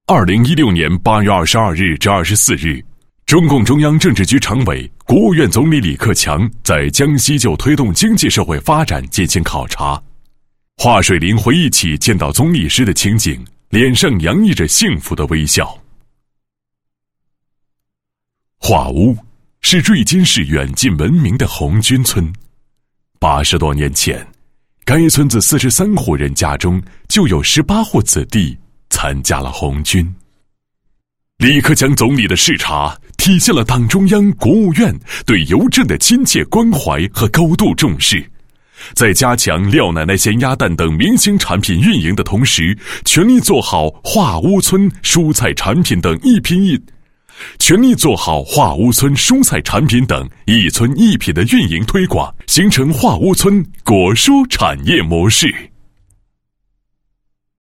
2016年8月22日至24日，中共中央政治局常委、国务院总理李克强在江西就推动经济社会发展进行考察。华水林回忆起见到总理时的情景，脸上洋溢着幸福的微笑。华屋是瑞金市远近闻名的红军村。80多年前，该村子43户人家中就有18户子弟参加了红军。李克强总理的视察体现了党中央、国务院对邮政的亲切关怀和高度重视。在加强廖奶奶咸鸭蛋等明星产品运营的同时，全力做好华屋村蔬菜产品等一村一品的运营推广，形成华屋村果蔬产业模式。